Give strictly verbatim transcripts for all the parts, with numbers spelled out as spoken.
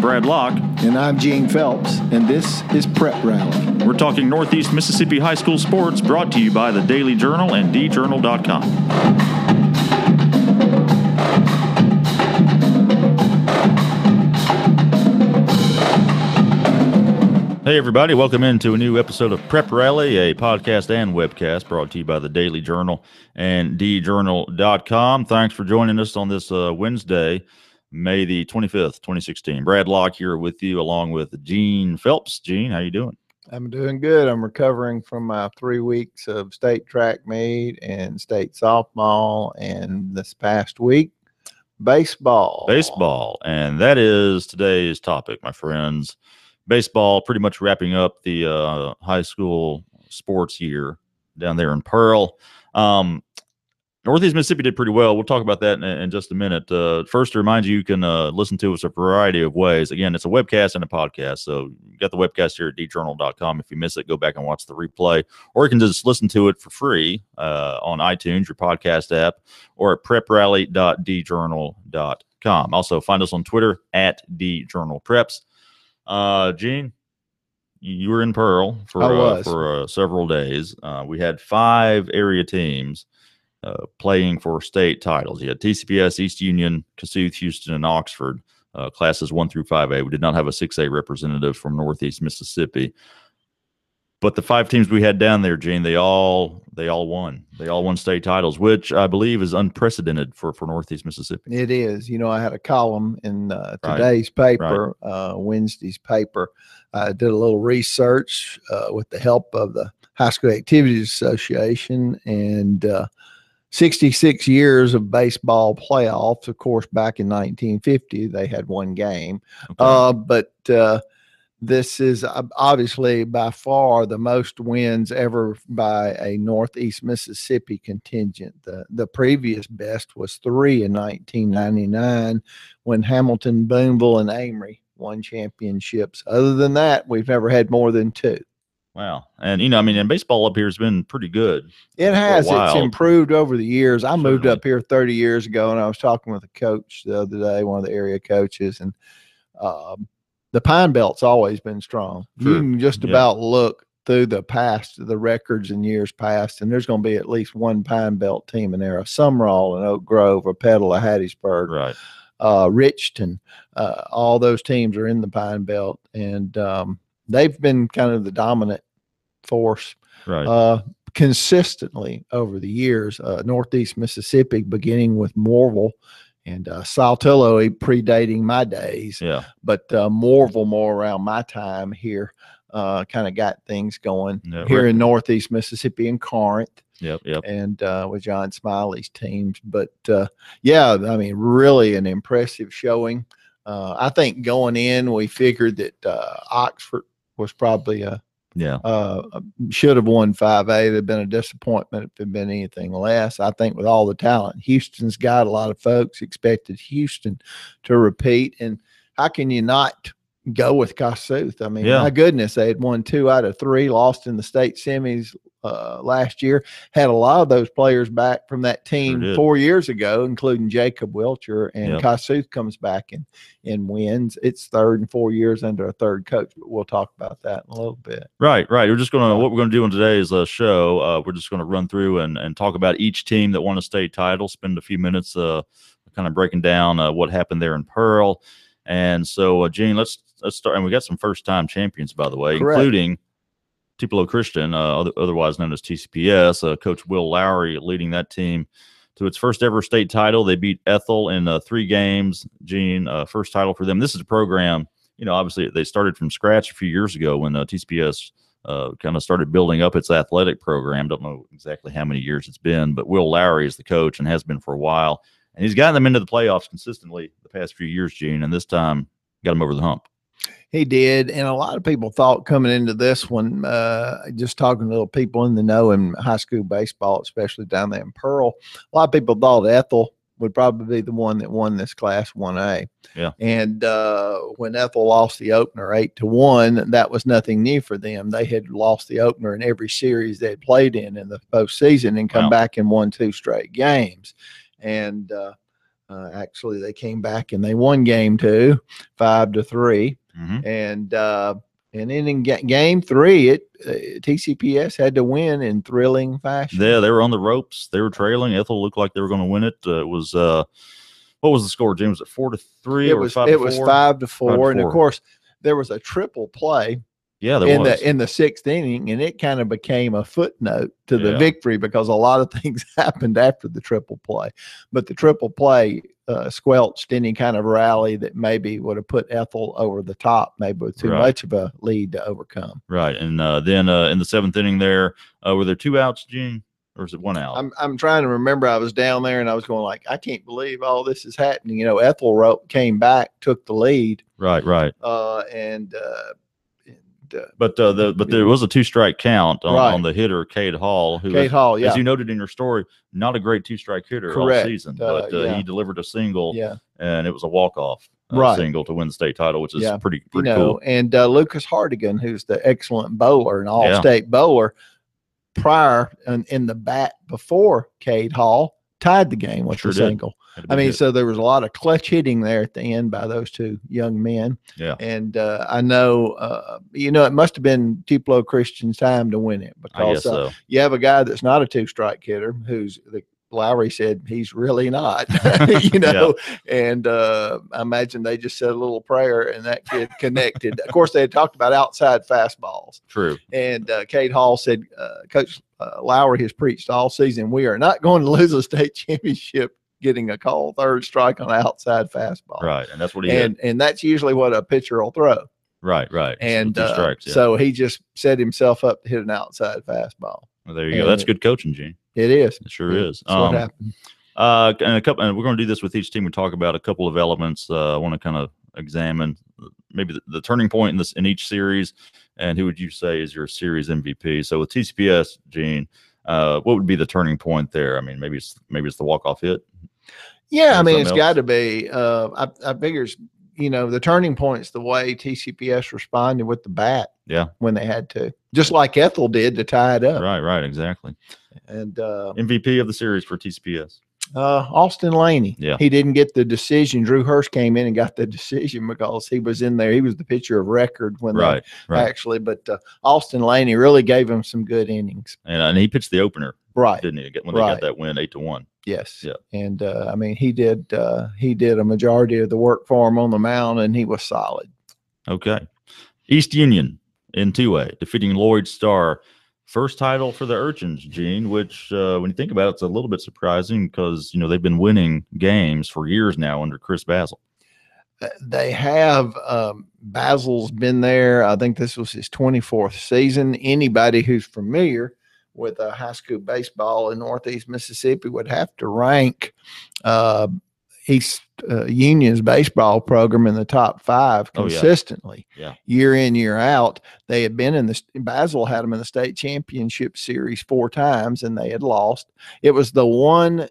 Brad Locke. And I'm Gene Phelps, and this is Prep Rally. We're talking Northeast Mississippi high school sports, brought to you by the Daily Journal and d journal dot com. Hey, everybody. Welcome into a new episode of Prep Rally, a podcast and webcast brought to you by the Daily Journal and d journal dot com. Thanks for joining us on this uh, Wednesday, May the twenty-fifth, twenty sixteen. Brad Locke here with you, along with Gene Phelps. Gene, how you doing? I'm doing good. I'm recovering from my three weeks of state track meet and state softball, and this past week, baseball. Baseball. And that is today's topic, my friends. Baseball pretty much wrapping up the uh, high school sports year down there in Pearl. Um, Northeast Mississippi did pretty well. We'll talk about that in, in just a minute. Uh, first, to remind you, you can uh, listen to us a variety of ways. Again, it's a webcast and a podcast. So you got the webcast here at d journal dot com. If you miss it, go back and watch the replay. Or you can just listen to it for free uh, on iTunes, your podcast app, or at prep rally dot d journal dot com. Also, find us on Twitter at d journal preps. Uh, Gene, you were in Pearl for uh, for uh, several days. Uh, we had five area teams uh, playing for state titles. You had T C P S, East Union, Kossuth, Houston, and Oxford, uh, classes one through five A. We did not have a six A representative from Northeast Mississippi. But the five teams we had down there, Gene, they all they all won. They all won state titles, which I believe is unprecedented for, for Northeast Mississippi. It is. You know, I had a column in uh, today's right. paper, right. uh, Wednesday's paper. I did a little research uh, with the help of the High School Activities Association, and uh, sixty-six years of baseball playoffs. Of course, back in nineteen fifty, they had one game. Okay. Uh, but uh, This is obviously by far the most wins ever by a Northeast Mississippi contingent. The, the previous best was three in nineteen ninety-nine when Hamilton, Boonville, and Amory won championships. Other than that, we've never had more than two. Wow. And, you know, I mean, and baseball up here has been pretty good. It has. It's improved over the years. I Certainly. moved up here thirty years ago, and I was talking with a coach the other day, one of the area coaches, and um, the Pine Belt's always been strong. Sure. You can just about yeah. look through the past, the records in years past, and there's going to be at least one Pine Belt team in there, a Sumrall, an Oak Grove, a Petal, a Hattiesburg, right. uh, Richton. Uh, all those teams are in the Pine Belt, and um, they've been kind of the dominant force right. uh, consistently over the years. Uh, Northeast Mississippi, beginning with Morville, and uh, Saltillo, predating my days, yeah. but uh, Morville more around my time here, uh, kind of got things going yeah, here right. in Northeast Mississippi and Corinth, yep, yep. and uh, with John Smiley's teams. But uh, yeah, I mean, really an impressive showing. Uh, I think going in, we figured that uh, Oxford was probably a Yeah, uh, should have won five A. It'd have been a disappointment if it had been anything less. I think with all the talent, Houston's got a lot of folks expected Houston to repeat. And how can you not go with Kossuth? I mean, yeah. my goodness, they had won two out of three, lost in the state semis uh, last year. Had a lot of those players back from that team sure four years ago, including Jacob Wilcher. And yep. Kossuth comes back and, and wins. It's third and four years under a third coach, but we'll talk about that in a little bit. Right, right. We're just going to, what we're going to do in today's uh, show, uh, we're just going to run through and, and talk about each team that won a state title, spend a few minutes uh, kind of breaking down uh, what happened there in Pearl. And so, uh, Gene, let's let's start. And we got some first-time champions, by the way, Correct. Including Tupelo Christian, uh, other, otherwise known as T C P S. Uh, Coach Will Lowry leading that team to its first ever state title. They beat Ethel in uh, three games. Gene, uh, first title for them. This is a program, you know, obviously they started from scratch a few years ago when uh, T C P S uh, kind of started building up its athletic program. Don't know exactly how many years it's been, but Will Lowry is the coach and has been for a while. And he's gotten them into the playoffs consistently the past few years, Gene, and this time got them over the hump. He did, and a lot of people thought coming into this one, uh, just talking to little people in the know in high school baseball, especially down there in Pearl, a lot of people thought Ethel would probably be the one that won this Class one A. Yeah. And uh, when Ethel lost the opener eight to one, that was nothing new for them. They had lost the opener in every series they had played in in the postseason and come wow. back and won two straight games. And uh, Uh, actually, they came back and they won game two, five to three. Mm-hmm. And uh, and then in ga- game three, it uh, T C P S had to win in thrilling fashion. Yeah, they were on the ropes. They were trailing. Ethel looked like they were going to win it. Uh, it was uh, what was the score, Jim? Was it four to three? It or was five it to was four? five to four, Five to and four. of course there was a triple play. Yeah, there in was. the in the sixth inning, and it kind of became a footnote to the Yeah. victory because a lot of things happened after the triple play. But the triple play uh, squelched any kind of rally that maybe would have put Ethel over the top, maybe with too Right. much of a lead to overcome. Right, and uh, then uh, in the seventh inning, there uh, were there two outs, Gene, or was it one out? I'm I'm trying to remember. I was down there and I was going like, I can't believe all this is happening. You know, Ethel wrote, came back, took the lead, Right, right. uh, and. Uh, and uh, But uh, the but there was a two strike count on, Right. on the hitter Cade Hall, who Kate is, Hall, yeah, as you noted in your story, not a great two strike hitter Correct. all season, Uh, but uh, yeah. he delivered a single, yeah. and it was a walk off uh, Right. single to win the state title, which is Yeah. pretty You pretty know, cool. and uh, Lucas Hardigan, who's the excellent bowler, an all-state bowler, prior in, in the bat before Cade Hall tied the game with Sure the did. single. Had to I be mean, hit. so there was a lot of clutch hitting there at the end by those two young men. Yeah. And uh, I know, uh, you know, it must have been Tupelo Christian's time to win it I guess because uh, so. you have a guy that's not a two-strike hitter who's the Lowry said he's really not, you know, and uh, I imagine they just said a little prayer and that kid connected. Of course, they had talked about outside fastballs. True. And uh, Cade Hall said, uh, Coach uh, Lowry has preached all season, we are not going to lose a state championship getting a call third strike on an outside fastball. Right, and that's what he And did. and that's usually what a pitcher will throw. Right, right. And two uh, strikes. Yeah. so he just set himself up to hit an outside fastball. Well, there you and go. That's it- good coaching, Gene. It is. It sure Yeah, is. That's what Um, happened. Uh, and a couple, and we're going to do this with each team. We talk about a couple of elements. Uh, I want to kind of examine maybe the, the turning point in this in each series, and who would you say is your series M V P? So with T C P S, Gene, uh, what would be the turning point there? I mean, maybe it's maybe it's the walk off hit. Yeah, I or mean, something it's else? got to be. Uh, I, I figures, you know, the turning point is the way T C P S responded with the bat. Yeah. When they had to, just like Ethel did to tie it up. Right, right, exactly. And uh, M V P of the series for T C P S. uh, Austin Laney, Yeah. he didn't get the decision. Drew Hurst came in and got the decision because he was in there. He was the pitcher of record when Right, they right. actually, but uh, Austin Laney really gave him some good innings. And and he pitched the opener, Right. didn't he? When they Right. got that win, eight to one. Yes. Yeah. And uh, I mean, he did. Uh, he did a majority of the work for him on the mound, and he was solid. Okay. East Union in two A, defeating Lloyd Star. First title for the Urchins, Gene, which uh, when you think about it, it's a little bit surprising because, you know, they've been winning games for years now under Chris Basil. Uh, They have um, Basil's been there. I think this was his twenty-fourth season. Anybody who's familiar with uh, high school baseball in Northeast Mississippi would have to rank uh, East uh, Union's baseball program in the top five Oh, yeah. consistently, Yeah. year in, year out. They had been in the Basil had them in the state championship series four times, and they had lost. It was the one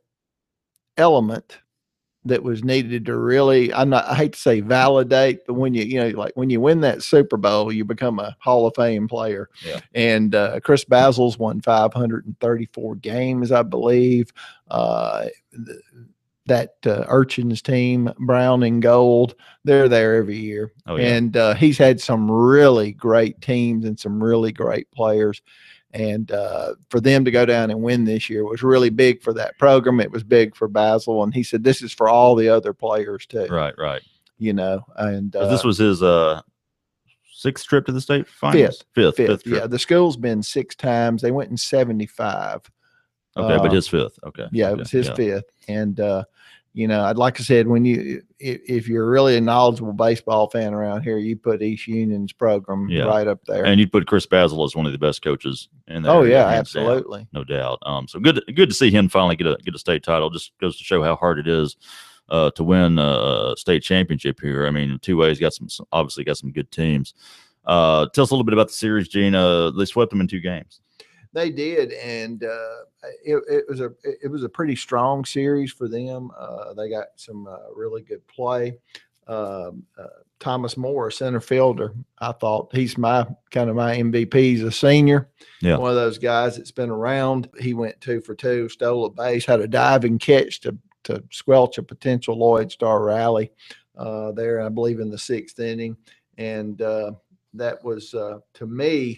element that was needed to really, I'm not, I hate to say validate, but when you, you know, like when you win that Super Bowl, you become a Hall of Fame player. Yeah. And uh, Chris Basil's won five hundred thirty-four games, I believe. Uh, th- that uh, Urchins team, Brown and Gold, they're there every year. Oh, yeah. And uh, he's had some really great teams and some really great players. And uh, for them to go down and win this year was really big for that program. It was big for Basil. And he said, this is for all the other players too, Right, right. you know, and 'Cause uh, this was his uh, sixth trip to the state finals? Fifth. Fifth. fifth. Fifth trip. Yeah. The school's been six times. They went in seventy-five. Okay, but Uh, his fifth. Okay. Yeah, it Okay, was his yeah. fifth. And, uh, you know, I'd like I said, when you, if, if you're really a knowledgeable baseball fan around here, you put East Union's program Yeah. right up there. And you'd put Chris Basil as one of the best coaches in there. oh yeah, hands down, absolutely. no doubt. Um, so good, good to see him finally get a get a state title. Just goes to show how hard it is uh, to win a state championship here. I mean, two ways got some obviously got some good teams. Uh, tell us a little bit about the series, Gene. Uh, they swept them in two games. They did, and uh, it, it was a it was a pretty strong series for them. Uh, they got some uh, really good play. Um, uh, Thomas Moore, center fielder, I thought he's my kind of my M V P. He's a senior, Yeah. one of those guys that's been around. He went two for two, stole a base, had a diving catch to to squelch a potential Lloyd Star rally uh, there, I believe, in the sixth inning. And uh, that was, uh, to me,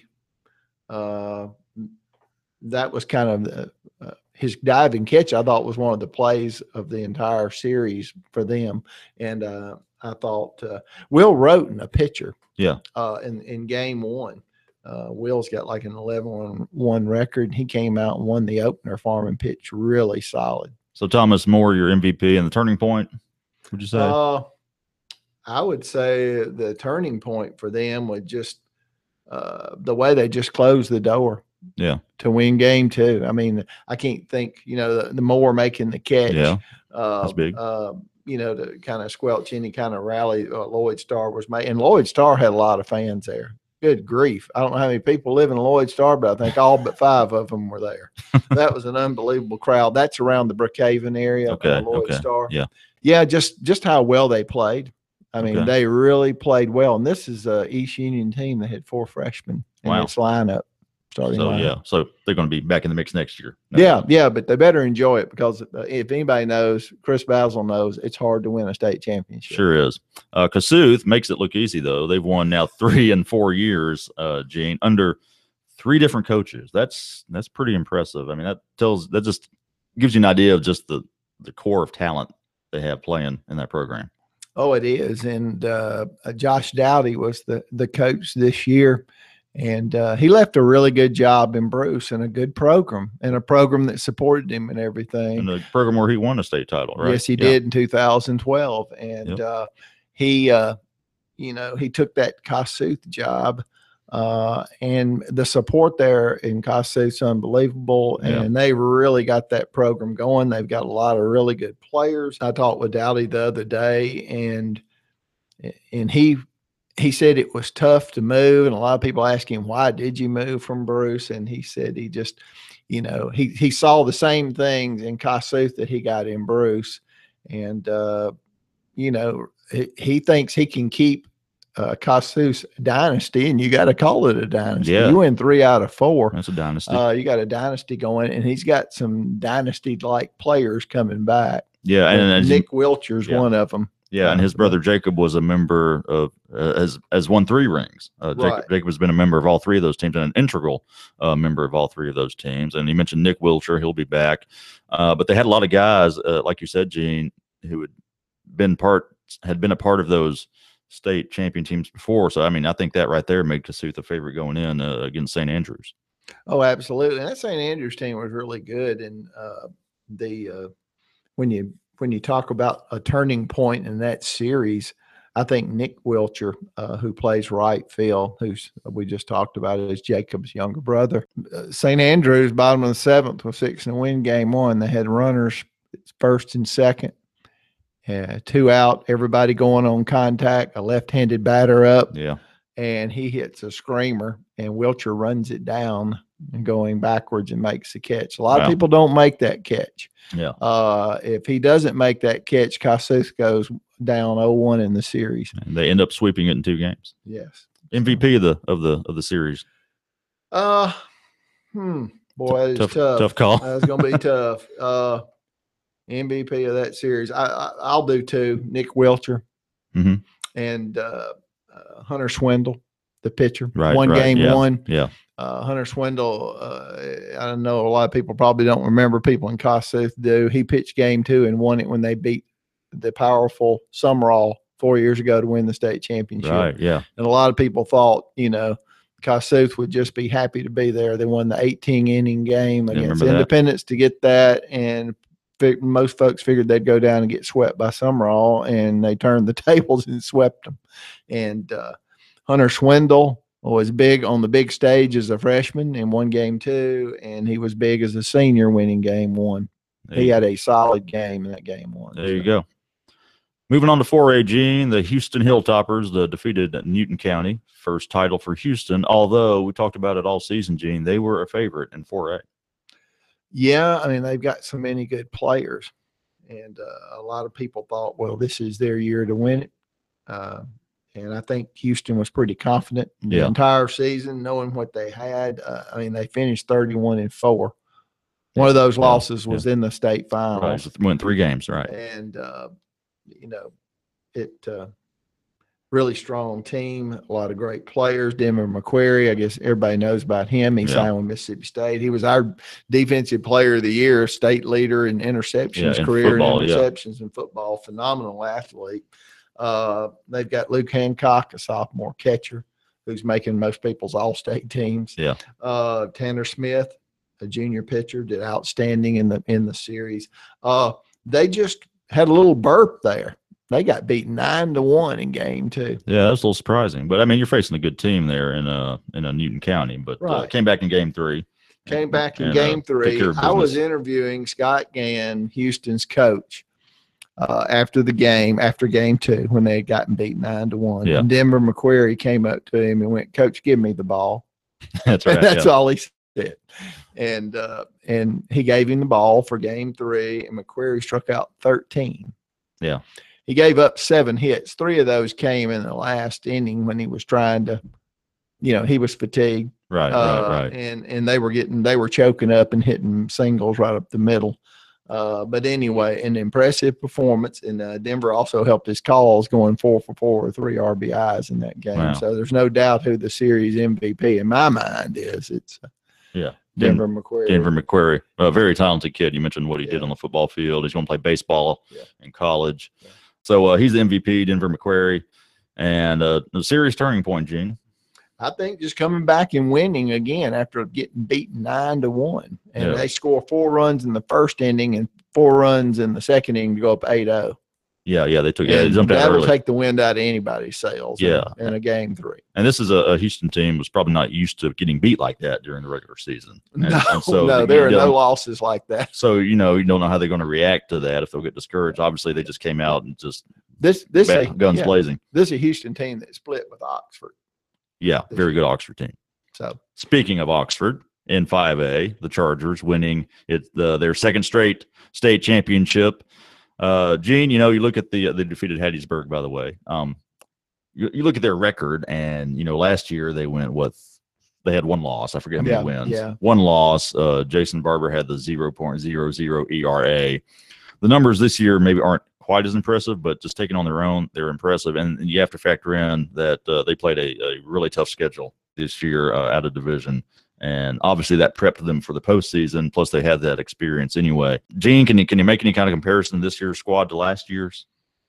uh, that was kind of the, uh, his diving catch, I thought, was one of the plays of the entire series for them. And uh, I thought uh, Will Roten, a pitcher, yeah, uh, in, in game one, uh, Will's got like an eleven one record. He came out and won the opener for him and pitched really solid. So Thomas More, your M V P and the turning point, would you say? Uh, I would say the turning point for them was just uh, the way they just closed the door. Yeah. To win game two. I mean, I can't think, you know, the, the Moore making the catch. Yeah. Uh, That's big. Uh, you know, to kind of squelch any kind of rally uh, Lloyd Star was made. And Lloyd Star had a lot of fans there. Good grief. I don't know how many people live in Lloyd Star, but I think all but five of them were there. That was an unbelievable crowd. That's around the Brookhaven area. Okay. Uh, Lloyd okay. Star. Yeah. Yeah. Just, just how well they played. I mean, okay. they really played well. And this is a East Union team that had four freshmen in wow. its lineup. Starting so lineup. yeah, so they're going to be back in the mix next year. No yeah, doubt. yeah, but they better enjoy it because if anybody knows, Chris Basil knows, it's hard to win a state championship. Sure is. Uh, Kossuth makes it look easy though. They've won now three and four years, uh, Gene, under three different coaches. That's that's pretty impressive. I mean, that tells that just gives you an idea of just the the core of talent they have playing in that program. Oh, it is, and uh, Josh Dowdy was the the coach this year. And uh, he left a really good job in Bruce and a good program and a program that supported him and everything. And the program where he won a state title, right? Yes, he yeah. did in two thousand twelve. And yep. uh, he, uh, you know, he took that Kossuth job uh, and the support there in Kossuth's unbelievable. And yeah. they really got that program going. They've got a lot of really good players. I talked with Dowdy the other day and, and he, He said it was tough to move, and a lot of people ask him, why did you move from Bruce? And he said he just, you know, he, he saw the same things in Kossuth that he got in Bruce. And, uh, you know, he, he thinks he can keep uh, Kossuth's dynasty, and you got to call it a dynasty. Yeah. You win three out of four. That's a dynasty. Uh, you got a dynasty going, and he's got some dynasty-like players coming back. Yeah, and, and Nick Wilcher's yeah. one of them. Yeah, and his brother Jacob was a member of uh, as as won three rings. Uh, Jacob, right. Jacob has been a member of all three of those teams and an integral uh, member of all three of those teams. And you mentioned Nick Wilcher; he'll be back. Uh, but they had a lot of guys, uh, like you said, Gene, who had been part had been a part of those state champion teams before. So I mean, I think that right there made Kossuth a favorite going in uh, against Saint Andrews. Oh, absolutely. And that Saint Andrews team was really good. And uh, the uh, when you when you talk about a turning point in that series, I think Nick Wilcher, uh, who plays right field, who's we just talked about, is Jacob's younger brother. Uh, Saint Andrews, bottom of the seventh, was fixing to win game one. They had runners first and second, uh, two out, everybody going on contact, a left-handed batter up. Yeah. And he hits a screamer, and Wilcher runs it down and going backwards and makes the catch. A lot wow. of people don't make that catch. Yeah. Uh, if he doesn't make that catch, Kossuth goes down oh one in the series. And they end up sweeping it in two games. Yes. M V P of the of the of the series. Uh, hmm. Boy, it's tough, tough. Tough call. That's uh, gonna be tough. Uh, M V P of that series. I, I I'll do two. Nick Wilcher mm-hmm. and uh, uh, Hunter Swindle, the pitcher. Right. One right. game yeah. one. Yeah. Uh, Hunter Swindle, uh, I don't know, a lot of people probably don't remember. People in Kossuth do. He pitched game two and won it when they beat the powerful Sumrall four years ago to win the state championship. Right, yeah. And a lot of people thought, you know, Kossuth would just be happy to be there. They won the eighteen inning game against Independence to get that, and fig- most folks figured they'd go down and get swept by Sumrall, and they turned the tables and swept them. And uh, Hunter Swindle was big on the big stage as a freshman and won game two, and he was big as a senior winning game one. There he had a solid game in that game one. There so. you go. Moving on to four A, Gene, the Houston Hilltoppers the defeated Newton County. First title for Houston, although we talked about it all season, Gene. They were a favorite in four A. Yeah, I mean, they've got so many good players, and uh, a lot of people thought, well, this is their year to win it. Uh, And I think Houston was pretty confident the yeah. entire season, knowing what they had. Uh, I mean, they finished thirty-one and four One of those Yeah, losses yeah. was in the state finals. Right. So won three games, right? And, uh, you know, it uh, really strong team, a lot of great players. Denver McQuarrie, I guess everybody knows about him. He Yeah. signed with Mississippi State. He was our defensive player of the year, state leader in interceptions, Yeah, in career football, in yeah. interceptions in football, phenomenal athlete. Uh, they've got Luke Hancock, a sophomore catcher, who's making most people's all-state teams. Yeah. Uh, Tanner Smith, a junior pitcher, did outstanding in the in the series. Uh, they just had a little burp there. They got beaten nine to one in game two. Yeah, that's a little surprising. But I mean, you're facing a good team there in uh in a Newton County, but Right. uh, came back in game three. Came back in and, game uh, took three. care of I was business. interviewing Scott Gann, Houston's coach, uh, after the game, after game two, when they had gotten beat nine to one. Yeah. And Denver McQuarrie came up to him and went, "Coach, give me the ball." That's right. And that's yeah. all he said. And uh, and he gave him the ball for game three, and McQuarrie struck out thirteen. Yeah. He gave up seven hits. Three of those came in the last inning when he was trying to, you know, he was fatigued. Right, Uh, right, right. And and they were getting they were choking up and hitting singles right up the middle. Uh, but anyway, an impressive performance. And uh, Denver also helped his calls, going four for four with three R B Is in that game. Wow. So there's no doubt who the series M V P in my mind is. It's uh, Yeah. Denver McQuarrie. Denver McQuarrie, a very talented kid. You mentioned what he did Yeah. on the football field. He's going to play baseball Yeah. in college. Yeah. So uh, he's the M V P, Denver McQuarrie, and uh, a serious turning point, Gene. I think just coming back and winning again after getting beaten nine to one, and Yeah. they score four runs in the first inning and four runs in the second inning to go up eight oh. Yeah, yeah, they took yeah, they And jumped out that'll early. take the wind out of anybody's sails. in- Yeah. in, a game three. And this is a, a Houston team was probably not used to getting beat like that during the regular season. And, No, and so no, you there are no don't- losses like that. So you know you don't know how they're going to react to that if they'll get discouraged. Obviously, they just came out and just This this a, guns yeah, blazing. this is a Houston team that split with Oxford. Yeah, very good Oxford team. So Speaking of Oxford, in five A, the Chargers winning it the, their second straight state championship. Uh, Gene, you know, you look at the they defeated Hattiesburg, by the way. Um, you, you look at their record, and you know, last year they went with they had one loss. I forget how many Yeah, wins. yeah. One loss. Uh, Jason Barber had the zero point zero zero E R A. The numbers this year maybe aren't quite as impressive, but just taking on their own, they're impressive. And, and you have to factor in that uh, they played a, a really tough schedule this year uh, out of division. And obviously that prepped them for the postseason. Plus they had that experience anyway. Gene, can you, can you make any kind of comparison this year's squad to last year's?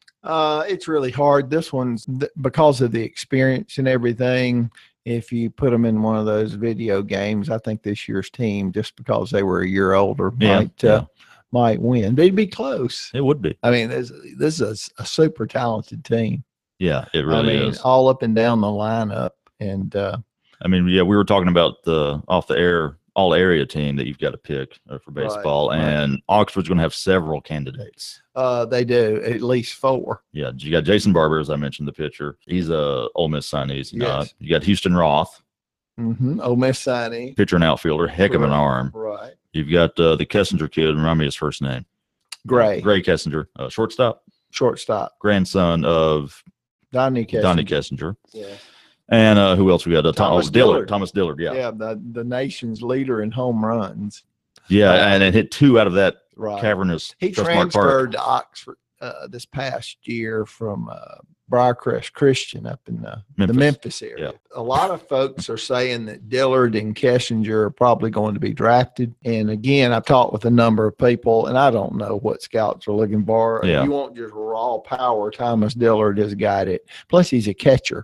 uh, it's really hard. This one's th- because of the experience and everything. If you put them in one of those video games, I think this year's team, just because they were a year older, Yeah, might uh, might win. They'd be close. It would be. I mean, this, this is a, a super talented team. Yeah, it really I mean, is. all up and down the lineup. And uh, I mean, yeah, we were talking about the off the air all area team that you've got to pick uh, for Right, baseball, right. and Oxford's going to have several candidates. uh, they do at least four. Yeah, you got Jason Barber, as I mentioned, the pitcher. He's a Ole Miss signee. He's not. Yes. You got Houston Roth, Mm-hmm. Ole Miss signee. pitcher and outfielder, heck of an Right, arm. Right. You've got uh, the Kessinger kid. Remind me his first name. Gray. Gray Kessinger, uh, shortstop, Shortstop. grandson of Donnie Kessinger. Donnie Kessinger. Yeah. And uh, who else we got? Uh, Tom- Thomas oh, Dillard. Dillard. Thomas Dillard. Yeah. Yeah. The, the nation's leader in home runs. Yeah, Uh, and it hit two out of that Right. cavernous He Trustmark Park. transferred to Oxford uh, this past year from uh, Briarcrest Christian up in the Memphis. the Memphis area. A lot of folks are saying that Dillard and Kessinger are probably going to be drafted. And again, I've talked with a number of people, and I don't know what scouts are looking for. Yeah. If you want just raw power, Thomas Dillard has got it. Plus, he's a catcher.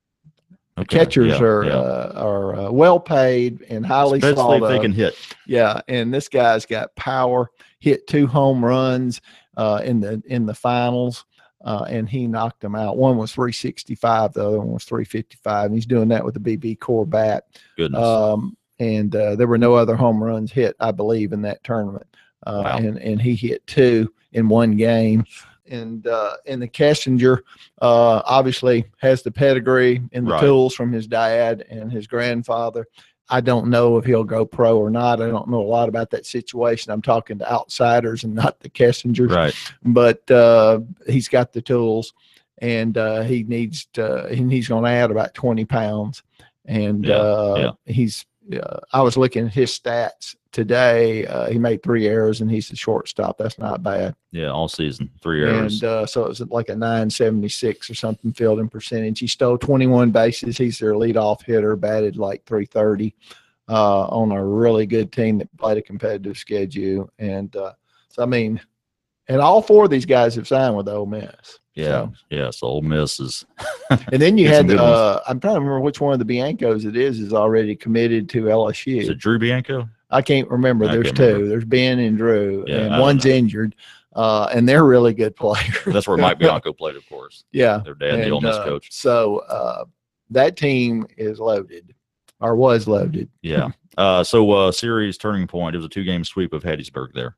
Okay, Catchers yeah, are yeah. Uh, are uh, well paid and highly Especially sought if they of. can hit. Yeah, and this guy's got power. Hit two home runs uh, in the in the finals, uh, and he knocked them out. One was three sixty-five, the other one was three fifty-five. And he's doing that with the B B core bat. Goodness. Um, and uh, there were no other home runs hit, I believe, in that tournament. Uh, Wow. And and he hit two in one game. And uh, and the Kessinger uh, obviously has the pedigree and the Right. tools from his dad and his grandfather. I don't know if he'll go pro or not. I don't know a lot about that situation. I'm talking to outsiders and not the Kessingers. right. But uh, he's got the tools, and uh, he needs to, and he's going to add about twenty pounds. And Yeah, uh, yeah. he's uh, I was looking at his stats today. Uh, he made three errors, and he's the shortstop. That's not bad. Yeah, all season, three errors. And uh, so it was like a nine seventy-six or something fielding percentage. He stole twenty-one bases. He's their leadoff hitter, batted like three thirty uh, on a really good team that played a competitive schedule. And uh, so, I mean, and all four of these guys have signed with Ole Miss. Yeah, so. yeah. So Ole Miss is. And then you had, uh, I'm trying to remember which one of the Biancos it is, is already committed to L S U. Is it Drew Bianco? I can't remember. I There's can't two. remember. There's Ben and Drew, Yeah, and one's injured, uh, and they're really good players. That's where Mike Bianco played, of course. Yeah. Their dad, and, the Ole Miss uh, coach. So uh, that team is loaded, or was loaded. Yeah. Uh, so uh, series turning point. It was a two-game sweep of Hattiesburg there.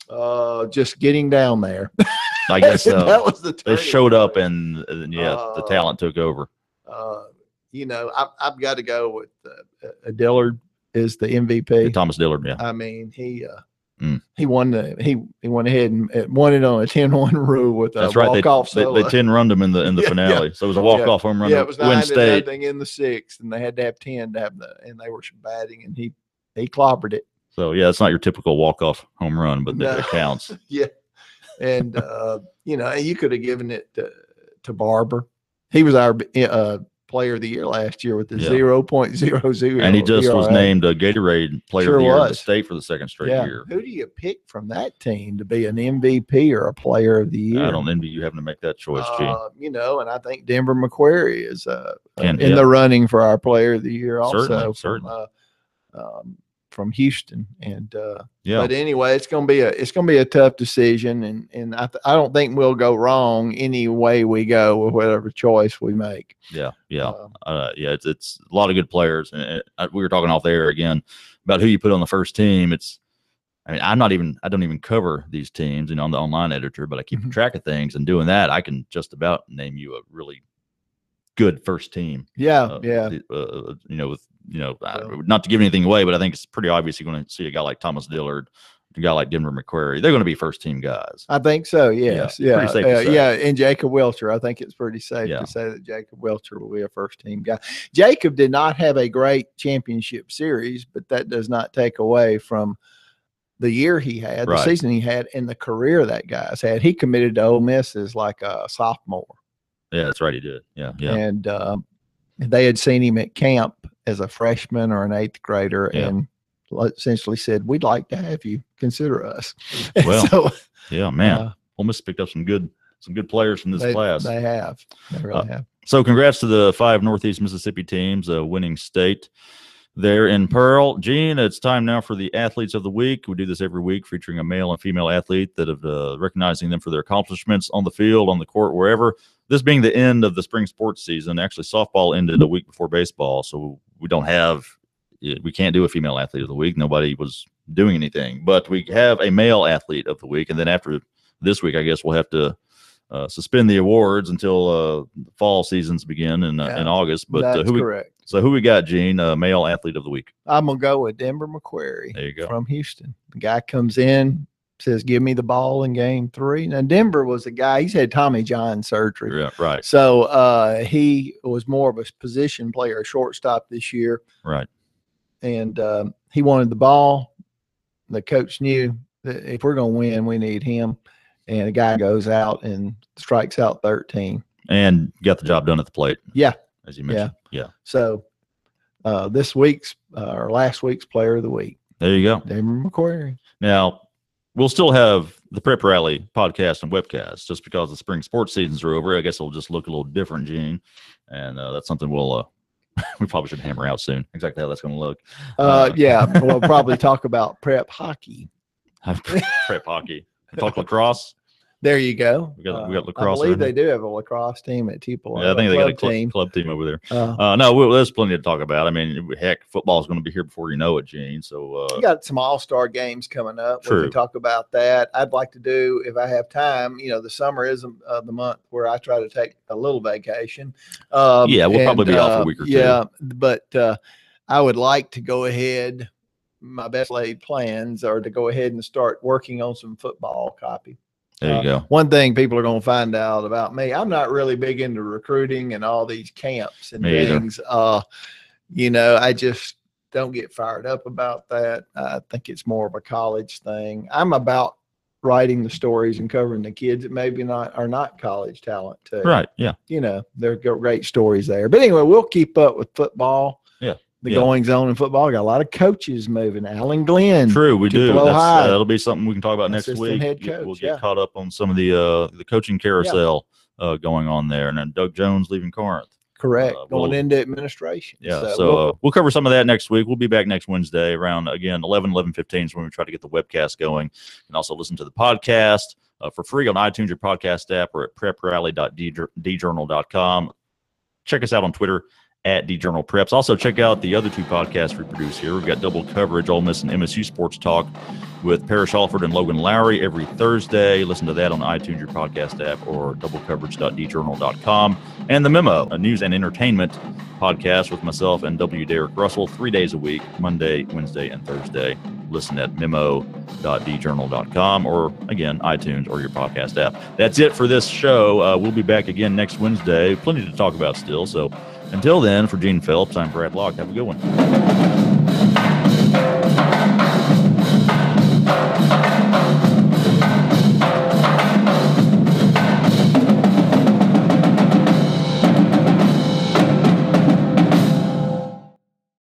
Uh, just getting down there. I guess uh, that was the they turning showed up, point. and, and yeah, Uh, the talent took over. Uh, you know, I, I've got to go with uh, Dillard is the M V P. Yeah, Thomas Dillard, yeah. I mean, he uh, Mm. he won the he he went ahead and uh, won it on a ten one rule with a That's right. walk They, off they, solo. they ten runned them in the in the Yeah, finale. yeah. So it was a walk off home run Yeah, to it was win nine to state. nothing in the sixth, and they had to have ten to have the, and they were batting, and he he clobbered it. So yeah, it's not your typical walk off home run, but No. it counts. Yeah, and uh, you know, you could have given it to, to Barber. He was our uh, player of the year last year with the Yeah. zero point zero zero, And he just was E R A. named a Gatorade Player Sure of the Year in the was. state for the second straight Yeah. year. Who do you pick from that team to be an M V P or a player of the year? I don't envy you having to make that choice, Gene. Uh, you know, and I think Denver McQuarrie is uh, Can- in yeah. the running for our player of the year also Certainly, from, certainly. Uh, um, from Houston. And uh, Yeah. but anyway, it's gonna be a it's gonna be a tough decision, and and I th- I don't think we'll go wrong any way we go with whatever choice we make. Yeah, yeah, Um, uh, yeah. It's it's a lot of good players, and uh, we were talking off the air again about who you put on the first team. It's, I mean, I'm not even, I don't even cover these teams, you know, I'm the online editor, but I keep Mhm. track of things, and doing that, I can just about name you a really good first team. Yeah, Uh, yeah. the- uh, you know, with you know, I- Well- not to give anything away, but I think it's pretty obvious you're going to see a guy like Thomas Dillard, a guy like Denver McQuarrie. They're going to be first team guys. I think so. Yes. Yeah, Yeah. pretty safe to uh, say. yeah. And Jacob Welcher, I think it's pretty safe Yeah. to say that Jacob Welcher will be a first team guy. Jacob did not have a great championship series, but that does not take away from the year he had, the Right. season he had, and the career that guy's had. He committed to Ole Miss as like a sophomore. Yeah, that's right. He did. Yeah, yeah. And um, they had seen him at camp as a freshman or an eighth grader, Yeah. and essentially said, "We'd like to have you. Consider us." Well, so, Yeah, man. uh, Ole Miss picked up some good some good players from this they, class. they have. They really Uh, have. So congrats to the five Northeast Mississippi teams, uh, winning state there in Pearl. Gene, it's time now for the athletes of the week. We do this every week, featuring a male and female athlete that have uh, recognizing them for their accomplishments on the field, on the court, wherever. This being the end of the spring sports season, actually softball ended a week before baseball, so we don't have, we can't do a female athlete of the week. Nobody was doing anything, but we have a male athlete of the week, and then after this week, I guess we'll have to uh, suspend the awards until uh, the fall seasons begin in uh, Yeah, in August. But uh, That's who we, correct. so who we got, Gene? Uh, male athlete of the week. I'm gonna go with Denver McQuarrie There you go. from Houston. The guy comes in, says, "Give me the ball in game three." Now Denver was a guy. He's had Tommy John surgery, Yeah, right, so uh, he was more of a position player, a shortstop this year, right. and um, he wanted the ball. The coach knew that if we're gonna win, we need him. And the guy goes out and strikes out thirteen. And got the job done at the plate. Yeah. As you mentioned. Yeah. So uh, this week's uh, or last week's player of the week, There you go. Denver McQuarrie. Now, we'll still have the Prep Rally podcast and webcast just because the spring sports seasons are over. I guess it'll just look a little different, Gene. And uh, that's something we'll, uh, we probably should hammer out soon. Exactly how that's going to look. Uh, yeah, we'll probably talk about prep hockey. Prep hockey. Talk lacrosse. There you go. We got- we Uh, got lacrosse I believe in they do have a lacrosse team at Tupelo. Yeah, I think they got a club club, team. club team over there. Uh, Uh, no, we, there's plenty to talk about. I mean, heck, football is going to be here before you know it, Gene. So, uh, you got some all-star games coming up. We True. can talk about that. I'd like to do, if I have time, you know, the summer is uh, the month where I try to take a little vacation. Um, Yeah, we'll probably be off a uh, week or two. Yeah, but uh, I would like to go ahead. My best laid plans are to go ahead and start working on some football copy. there you Uh, go. One thing people are going to find out about me, I'm not really big into recruiting and all these camps and Me either. things. Uh, you know, I just, don't get fired up about that. I think it's more of a college thing. I'm about writing the stories and covering the kids that maybe not are not college talent too. Right. Yeah. You know, there are great stories there. But anyway, we'll keep up with football. Yeah. The yeah. goings on in football. Got a lot of coaches moving. Alan Glenn. True, we do. That's, High, uh, that'll be something we can talk about assistant next week. head coach, We'll get yeah. caught up on some of the uh, the coaching carousel yeah. uh, going on there, and then Doug Jones leaving Corinth. Correct. Uh, going we'll, into administration. Yeah. So, so we'll, uh, we'll cover some of that next week. We'll be back next Wednesday around, again, eleven, eleven fifteen is when we try to get the webcast going. And also listen to the podcast uh, for free on iTunes, your podcast app, or at prep rally dot d journal dot com. Check us out on Twitter at DJournal Preps. Also, check out the other two podcasts we produce here. We've got double coverage, Ole Miss and M S U Sports Talk with Parrish Alford and Logan Lowry every Thursday. Listen to that on iTunes, your podcast app, or double coverage dot d journal dot com. And The Memo, a news and entertainment podcast with myself and W. Derek Russell, three days a week, Monday, Wednesday, and Thursday. Listen at memo dot d journal dot com or, again, iTunes or your podcast app. That's it for this show. Uh, we'll be back again next Wednesday. Plenty to talk about still, so until then, for Gene Phelps, I'm Brad Locke. Have a good one.